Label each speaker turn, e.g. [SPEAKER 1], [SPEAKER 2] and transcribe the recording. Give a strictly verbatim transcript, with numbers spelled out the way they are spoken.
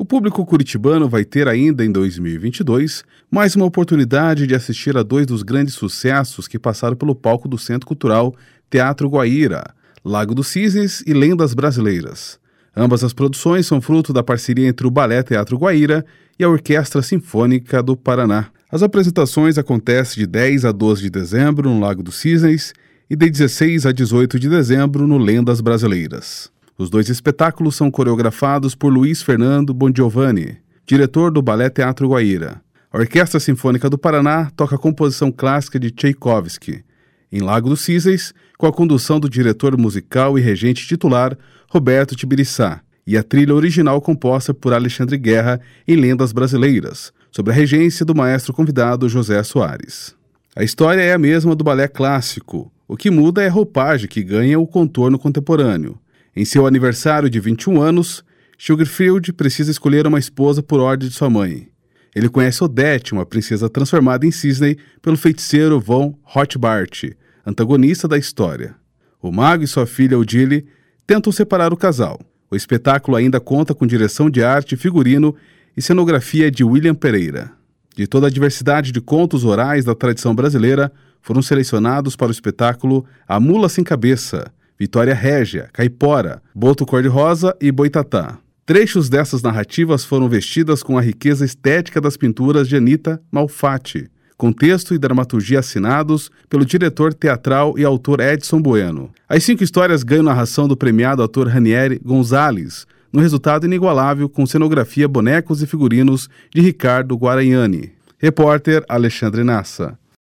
[SPEAKER 1] O público curitibano vai ter ainda em dois mil e vinte e dois mais uma oportunidade de assistir a dois dos grandes sucessos que passaram pelo palco do Centro Cultural Teatro Guaíra, Lago dos Cisnes e Lendas Brasileiras. Ambas as produções são fruto da parceria entre o Balé Teatro Guaíra e a Orquestra Sinfônica do Paraná. As apresentações acontecem de dez a doze de dezembro no Lago dos Cisnes e de dezesseis a dezoito de dezembro no Lendas Brasileiras. Os dois espetáculos são coreografados por Luiz Fernando Bongiovanni, diretor do Balé Teatro Guaíra. A Orquestra Sinfônica do Paraná toca a composição clássica de Tchaikovsky, em Lago dos Cisnes, com a condução do diretor musical e regente titular Roberto Tibiriçá, e a trilha original composta por Alexandre Guerra em Lendas Brasileiras, sob a regência do maestro convidado José Soares. A história é a mesma do balé clássico, o que muda é a roupagem que ganha o contorno contemporâneo. Em seu aniversário de vinte e um anos, Sugarfield precisa escolher uma esposa por ordem de sua mãe. Ele conhece Odete, uma princesa transformada em cisne pelo feiticeiro von Rothbart, antagonista da história. O mago e sua filha Odile tentam separar o casal. O espetáculo ainda conta com direção de arte, figurino e cenografia de William Pereira. De toda a diversidade de contos orais da tradição brasileira, foram selecionados para o espetáculo A Mula Sem Cabeça, Vitória Régia, Caipora, Boto Cor-de-Rosa e Boitatá. Trechos dessas narrativas foram vestidas com a riqueza estética das pinturas de Anita Malfatti, com texto e dramaturgia assinados pelo diretor teatral e autor Edson Bueno. As cinco histórias ganham narração do premiado ator Ranieri Gonzalez, no resultado inigualável com cenografia, bonecos e figurinos de Ricardo Guaragnani. Repórter Alexandre Nassa.